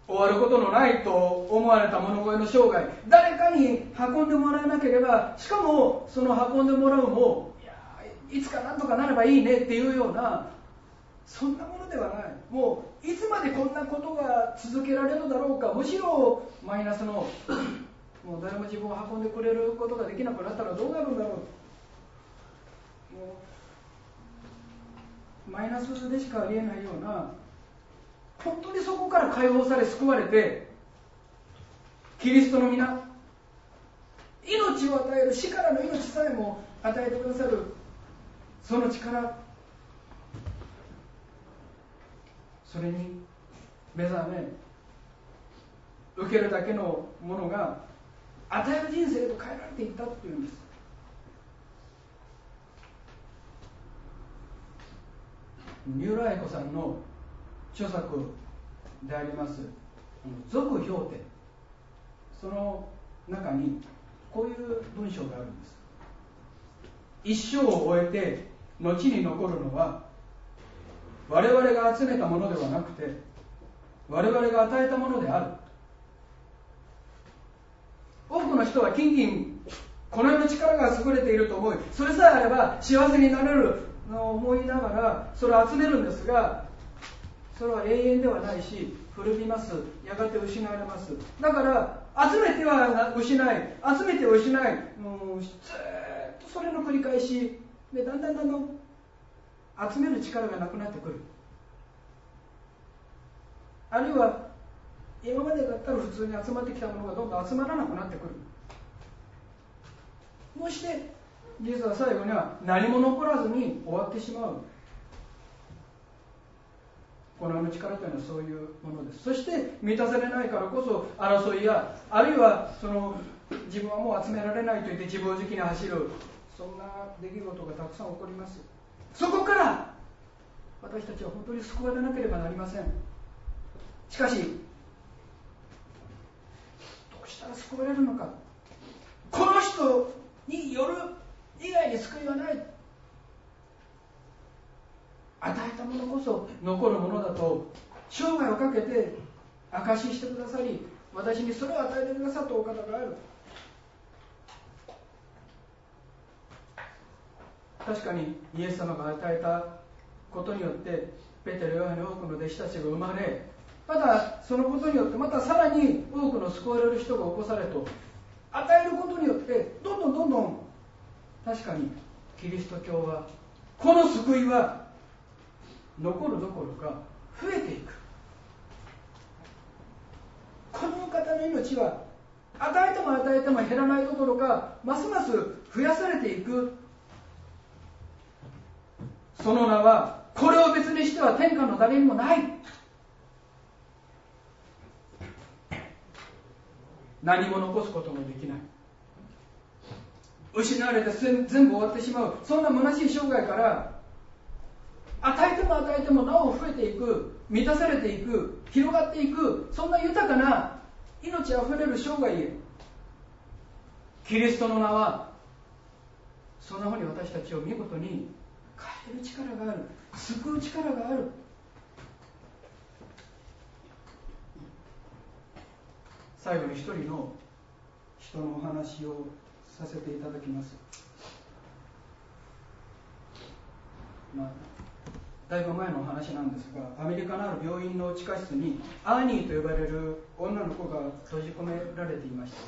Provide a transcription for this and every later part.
終わることのないと思われた物乞いの生涯、誰かに運んでもらわなければ、しかもその運んでもらうもいつかなんとかなればいいねっていうような、そんなものではない。もういつまでこんなことが続けられるだろうか、むしろマイナスの、もう誰も自分を運んでくれることができなくなったらどうなるんだろう、もうマイナスでしかありえないような、本当にそこから解放され救われて、キリストの皆、命を与える、死からの命さえも与えてくださるその力、それに目覚め、受けるだけのものが与える人生へと変えられていったというんです。三浦愛子さんの著作であります続氷点、その中にこういう文章があるんです。一生を終えて後に残るのは我々が集めたものではなくて我々が与えたものである。多くの人は近々この世の力が優れていると思い、それさえあれば幸せになれるのを思いながらそれを集めるんですが、それは永遠ではないし古びます。やがて失われます。だから集めては失い、集めては失い、もうずっとそれの繰り返しで、だんだん集める力がなくなってくる。あるいは今までだったら普通に集まってきたものがどんどん集まらなくなってくる。こうして実は最後には何も残らずに終わってしまう。この世の力というのはそういうものです。そして満たされないからこそ争いや、あるいはその自分はもう集められないと言って自暴自棄に走る、そんな出来事がたくさん起こります。そこから私たちは本当に救われなければなりません。しかしどうしたら救われるのか。この人による以外に救いはない。与えたものこそ残るものだと生涯をかけて証ししてくださり、私にそれを与えてくださったお方がある。確かにイエス様が与えたことによってペテロ、ヨハネ、多くの弟子たちが生まれ、またそのことによってまたさらに多くの救われる人が起こされと、与えることによってどんどん確かにキリスト教は、この救いは残るどころか増えていく。この方の命は与えても与えても減らないどころか、ますます増やされていく。その名はこれを別にしては天下の誰にもない。何も残すこともできない。失われて全部終わってしまう、そんな虚しい生涯から、与えても与えてもなお増えていく、満たされていく、広がっていく、そんな豊かな命あふれる生涯へ、キリストの名はそんなふうに私たちを見事に変える力がある、救う力がある。最後に一人の人のお話をさせていただきます。だいぶ前の話なんですが、アメリカのある病院の地下室にアーニーと呼ばれる女の子が閉じ込められていました。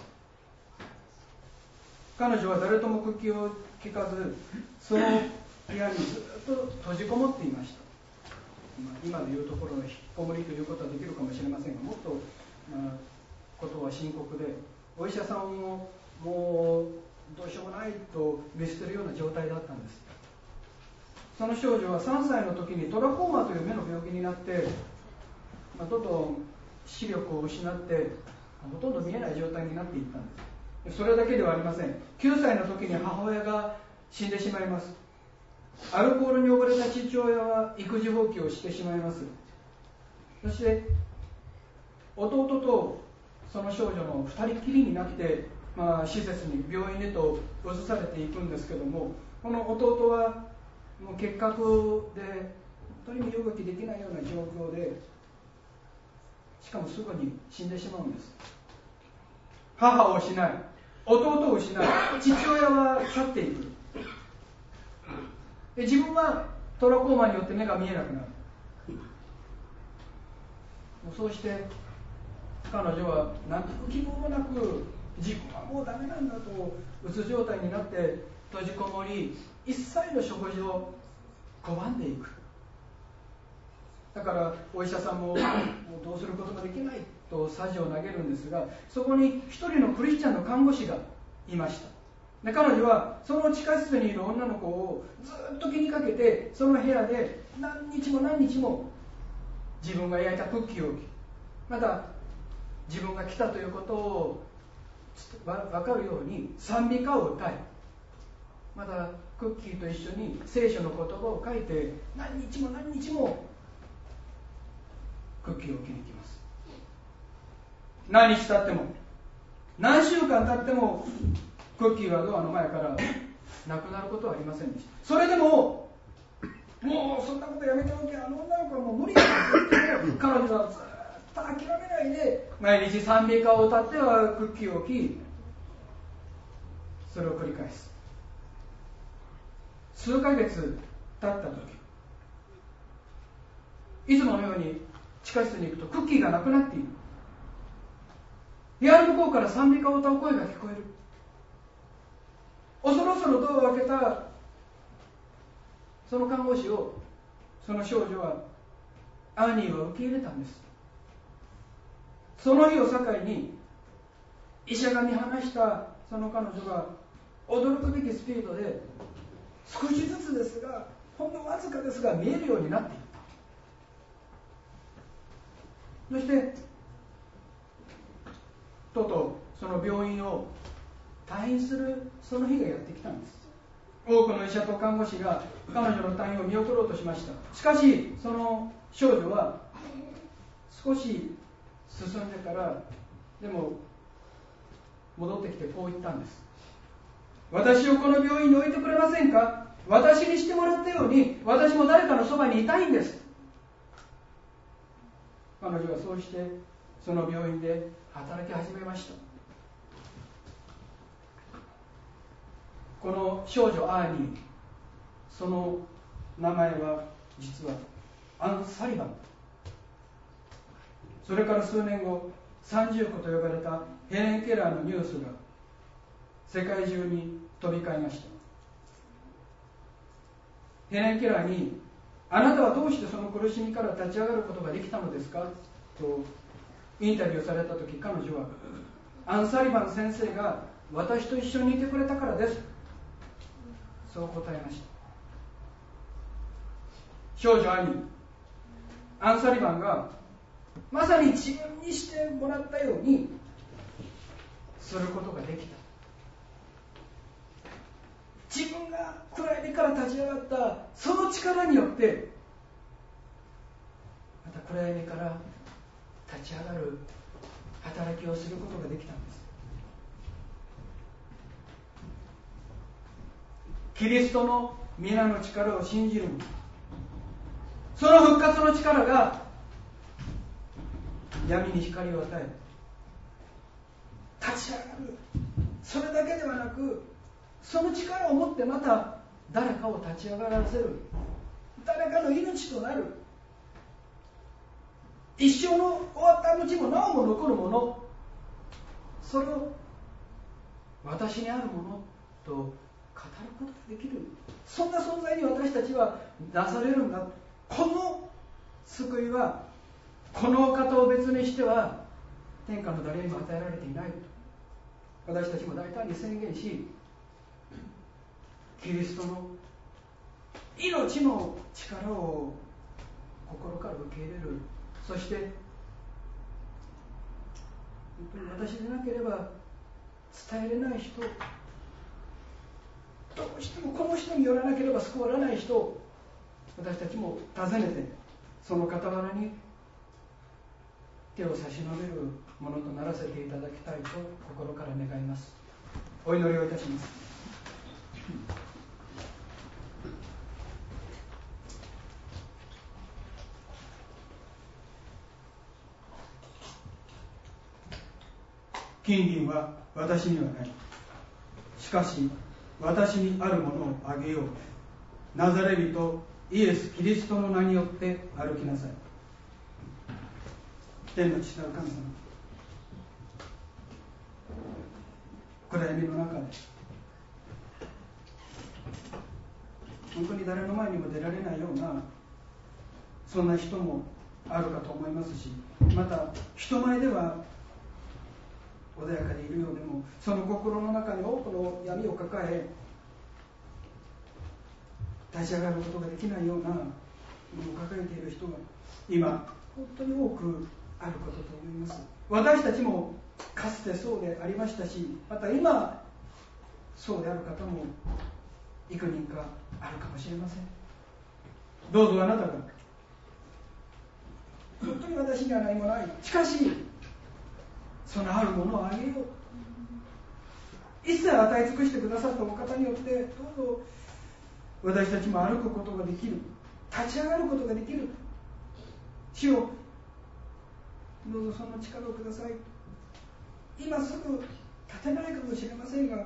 彼女は誰とも口を聞かず、その部屋にずっと閉じこもっていました。今でいうところの引きこもりということはできるかもしれませんが、もっとことは深刻で、お医者さんももうどうしようもないと見捨てるような状態だったんです。その少女は3歳の時にトラコーマという目の病気になって、どんどん視力を失ってほとんど見えない状態になっていったんです。それだけではありません。9歳の時に母親が死んでしまいます。アルコールに溺れた父親は育児放棄をしてしまいます。そして弟とその少女の2人きりになって、施設に病院へと移されていくんですけども、この弟はもう結核で本当に身動きできないような状況で、 しかもすぐに死んでしまうんです。母を失い、弟を失い、父親は去っていく。で自分はトラコーマによって目が見えなくなる。そうして彼女は何とも希望もなく、自分はもうダメなんだとうつ状態になって閉じこもり、一切の食事を拒んでいく。だからお医者さんもどうすることもできないとさじを投げるんですが、そこに一人のクリスチャンの看護師がいました。で彼女はその地下室にいる女の子をずっと気にかけて、その部屋で何日も何日も自分が焼いたクッキーを置き、また自分が来たということを分かるように賛美歌を歌い、またクッキーと一緒に聖書の言葉を書いて何日も何日もクッキーを置きに行きます。何日経っても何週間経ってもクッキーはドアの前からなくなることはありませんでした。それでももうそんなことやめておけ、あの女の子はもう無理だと言って彼女はずっと諦めないで毎日賛美歌を歌ってはクッキーを置き、それを繰り返す。数ヶ月経った時、いつものように地下室に行くとクッキーがなくなっている。部屋の向こうから賛美歌を歌う声が聞こえる。恐ろそろドアを開けたその看護師をその少女は、アーニーは受け入れたんです。その日を境に医者が見放したその彼女が驚くべきスピードで少しずつですが、ほんのわずかですが見えるようになっていった。そしてとうとうその病院を退院するその日がやってきたんです。多くの医者と看護師が彼女の退院を見送ろうとしました。しかしその少女は少し進んでからでも戻ってきてこう言ったんです。私をこの病院に置いてくれませんか。私にしてもらったように私も誰かのそばにいたいんです。彼女はそうしてその病院で働き始めました。この少女アーニー、その名前は実はアン・サリバン。それから数年後、30個と呼ばれたヘレン・ケラーのニュースが世界中に飛び交いました。ヘレン・ケラーに、あなたはどうしてその苦しみから立ち上がることができたのですかとインタビューされたとき、彼女はアン・サリバン先生が私と一緒にいてくれたからです、そう答えました。少女アニー、アン・サリバンがまさに自分にしてもらったようにすることができた。自分が暗闇から立ち上がったその力によってまた暗闇から立ち上がる働きをすることができたんです。キリストの皆の力を信じる、その復活の力が闇に光を与え立ち上がる。それだけではなく、その力を持ってまた誰かを立ち上がらせる、誰かの命となる、一生の終わった後もなおも残るもの、それを私にあるものと語ることができる、そんな存在に私たちは出されるんだ。この救いはこの方を別にしては天下の誰にも与えられていないと私たちも大胆に宣言し、キリストの命の力を心から受け入れる。そして本当に私でなければ伝えれない人、どうしてもこの人によらなければ救われない人を私たちも訪ねて、その傍らに手を差し伸べるものとならせていただきたいと心から願います。お祈りをいたします。 金銀は私にはない。しかし私にあるものをあげよう。ナザレ人イエス・キリストの名によって歩きなさい。天の父なる神様、暗闇の中で本当に誰の前にも出られないようなそんな人もあるかと思いますし、また人前では穏やかでいるようでも、その心の中に多くの闇を抱え立ち上がることができないようなものを抱えている人が今本当に多くあることと思います。私たちもかつてそうでありましたし、また今そうである方も幾人かあるかもしれません。どうぞあなたが、本当に私には何もない、しかしそのあるものをあげよう、一切与え尽くしてくださったお方によって、どうぞ私たちも歩くことができる、立ち上がることができる。主よ、どうぞその力をください。今すぐ立てないかもしれませんが、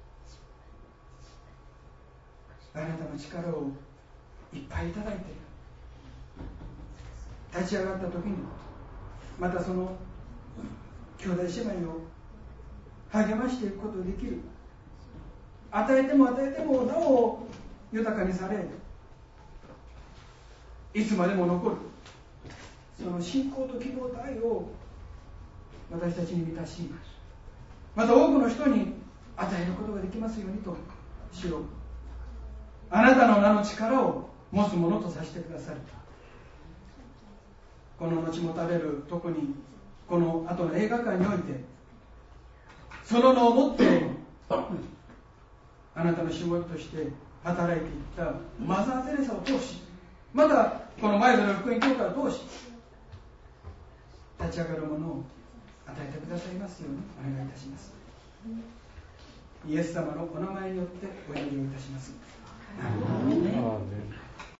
あなたの力をいっぱいいただいて、立ち上がった時にまたその兄弟姉妹を励ましていくことができる。与えても与えてもなお豊かにされ、いつまでも残るその信仰と希望と愛を私たちに満たし、また多くの人に与えることができますようにと、主よ、あなたの名の力を持つものとさせてくださる。この後もたれる、特にこの後の映画館において、その名をもってあなたの仕事として働いていったマザー・テレサを通し、またこの前の福音教会を通し、立ち上がるものを与えてくださいますようにお願いいたします。イエス様のお名前によってお祈りをいたします。アーメン。